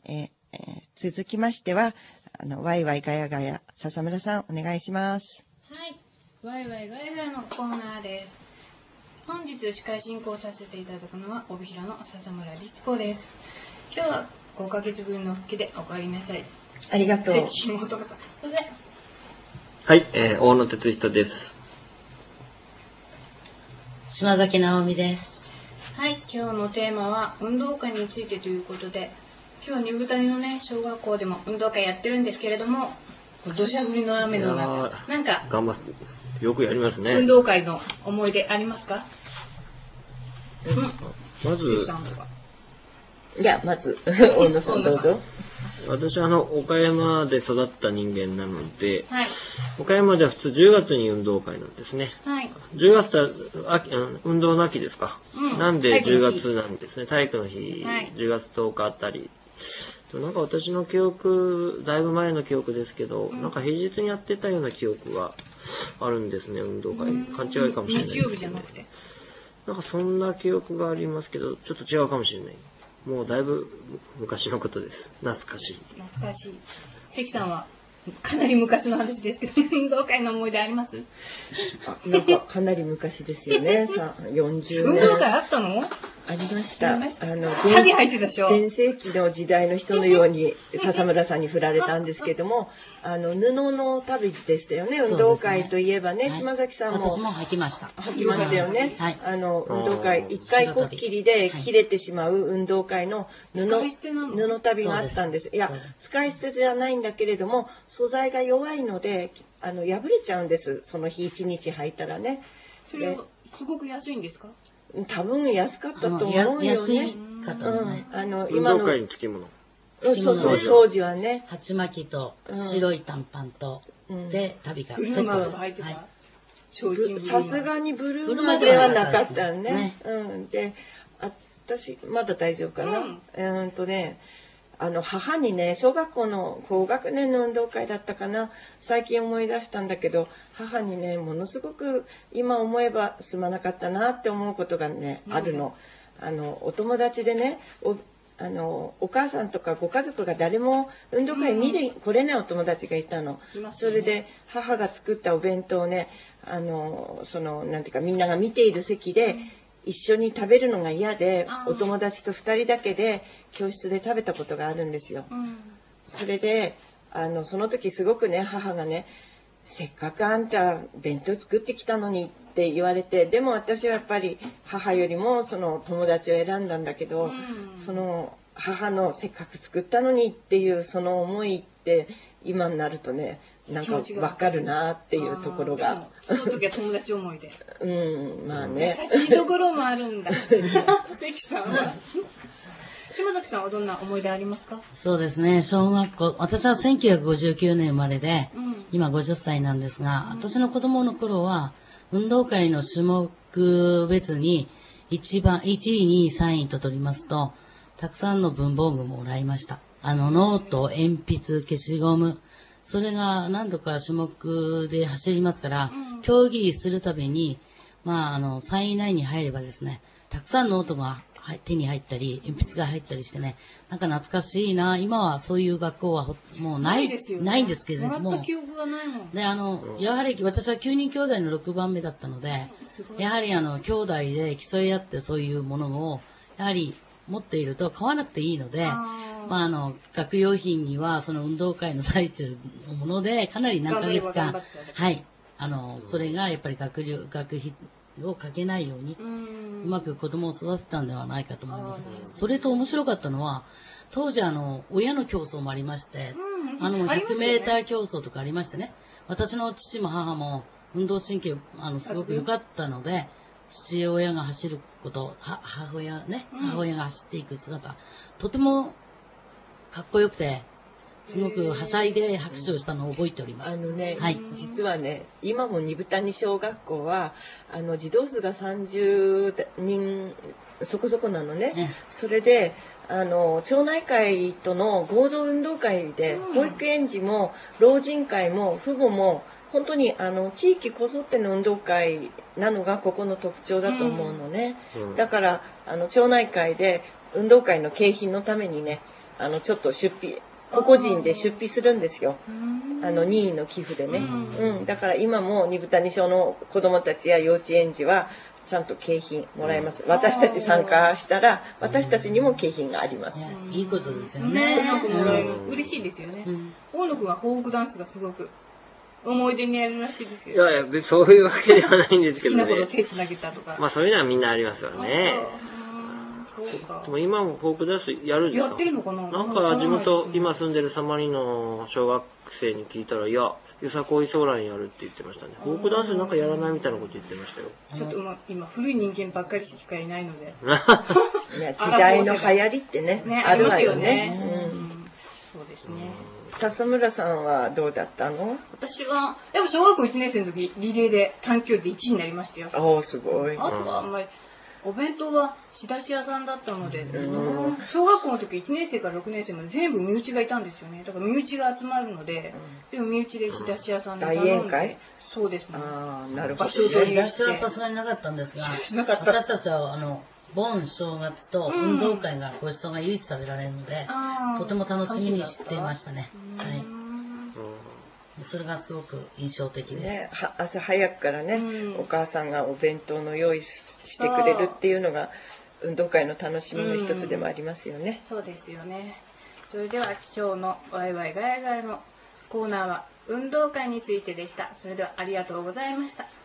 続きましては、ワイワイガヤガヤ、笹村さん、お願いします。 はい。ワイワイガヤガヤのコーナーです。本日司会進行させていただくのは、帯広の笹村律子です。今日は5ヶ月分の復帰でお帰りなさい。 ありがとう。 関本さん。それで。 はい、大野哲人です。 島崎直美です。 はい、今日のテーマは運動会についてということで、今日二谷のね、小学校でも運動会やってるんですけれども、土砂降りの雨の中、なんかよくやりますね。 運動会の思い出ありますか？ まず、 いや、まず、大野さんどうぞ。 私は岡山で育った人間なので、 はい、 岡山では普通10月に運動会なんですね。 はい、 10月って運動の秋ですか。なんで10月なんですね。体育の日、 はい、 10月10日あたり。なんか私の記憶、だいぶ前の記憶ですけど、なんか平日にやってたような記憶があるんですね、運動会。勘違いかもしれないです、ね。 日曜日じゃなくて。 なんかそんな記憶がありますけど、ちょっと違うかもしれない。もうだいぶ昔のことです。懐かしい。 懐かしい。関さんはかなり昔の話ですけど、運動会の思い出あります？ なんかかなり昔ですよね。40年。 運動会あったの？ ありました。 旅入ってたでしょ。 全盛期の時代の人のように笹村さんに振られたんですけども、布の旅でしたよね。運動会といえばね、島崎さんも。 私も履きました。 履きましたよね。 はい、 運動会、一回こっきりで切れてしまう運動会の布旅があったんです。いや、使い捨てじゃないんだけれども、素材が弱いので、破れちゃうんです。その日1日履いたらね。 それはすごく安いんですか？ 多分安かったと思うよね。 安いかったですね。 運動会につきもの。 そう当時はね。 鉢巻きと白い短パンと、で旅が。 ブルーマーとか履いてた？ さすがにブルーマーではなかったね。で、私まだ大丈夫かな。母にね、小学校の高学年の運動会だったかな、最近思い出したんだけど、母にね、ものすごく今思えばすまなかったなって思うことがね、あるの。お友達でね、お母さんとかご家族が誰も運動会見に来れないお友達がいたの。それで母が作ったお弁当をね、なんていうかみんなが見ている席で、一緒に食べるのが嫌で、お友達と2人だけで教室で食べたことがあるんですよ。それでその時すごくね、母がね、せっかくあんた弁当作ってきたのにって言われて、でも私はやっぱり母よりもその友達を選んだんだけど、その母のせっかく作ったのにっていうその思いって今になるとね、なんか分かるなっていうところが。 その時は友達思いで。 まあね。 優しいところもあるんだ。関さんは。島崎さんはどんな思い出ありますか？ そうですね、小学校、私は1959年生まれで、今50歳なんですが、私の子供の頃は、運動会の種目別に1位、2位、3位と取りますと、たくさんの文房具ももらいました。ノート、鉛筆、消しゴム、それが何度か種目で走りますから、競技するたびに、3位以内に入ればですね、たくさんノートが手に入ったり、鉛筆が入ったりしてね、なんか懐かしいな。今はそういう学校はもうないんですけれども。 もらった記憶がないもん。 で、やはり私は9人兄弟の6番目だったので、やはり兄弟で競い合ってそういうものを、やはり持っていると買わなくていいので、学用品にはその運動会の最中のもので、かなり何ヶ月間、はい、それがやっぱり学費をかけないように、うまく子供を育てたんではないかと思います。それと面白かったのは、当時親の競争もありまして、100メーター競争とかありましてね、私の父も母も運動神経、すごく良かったので、父親が走ること、母親が走っていく姿、とてもかっこよくて、すごくはしゃいで拍手をしたのを覚えております。 はい、実はね、今も二部谷小学校は児童数が30人そこそこなのね。それで町内会との合同運動会で、保育園児も老人会も父母も本当に地域こぞっての運動会なのがここの特徴だと思うのね。だから町内会で運動会の景品のためにね、 ちょっと出費、個々人で出費するんですよ。任意の寄付でね。だから今も二豚二小の子供たちや幼稚園児は、ちゃんと景品もらえます。私たち参加したら、私たちにも景品があります。 いいことですよね。 なんかもらえる。嬉しいですよね。大野くんはフォークダンスがすごく思い出にあるらしいですよ。 いやいや、そういうわけではないんですけどね。 好きなこと手つなげたとか。 まあそういうのはみんなありますよね。 そうか。 でも今もフォークダンスやるんですか？ やってるのかな？ なんか地元、今住んでるサマリの小学生に聞いたら、いや、よさこいソーランやるって言ってましたね。フォークダンスなんかやらないみたいなこと言ってましたよ。 ちょっと今古い人間ばっかりしかいないので。 いや、時代の流行りってね、あるわよね。 そうですね。 笹村さんはどうだったの？ 私は、やっぱ小学校1年生の時、リレーで短距離で1位になりましたよ。 おー、すごい。 あとはあんまり、お弁当は仕出し屋さんだったので、小学校の時1年生から6年生まで全部身内がいたんですよね。だから身内が集まるので、全部身内で仕出し屋さんで頼んで。 大宴会？ そうですね。 ああ、なるほど。 仕出しはさすがになかったんですが、私たちは盆正月と運動会がごちそうが唯一食べられるので、とても楽しみにしていましたね。はい。それがすごく印象的です。 ね、朝早くからね、お母さんがお弁当の用意してくれるっていうのが運動会の楽しみの一つでもありますよね。 そうですよね。それでは今日のワイワイガヤガヤのコーナーは運動会についてでした。それではありがとうございました。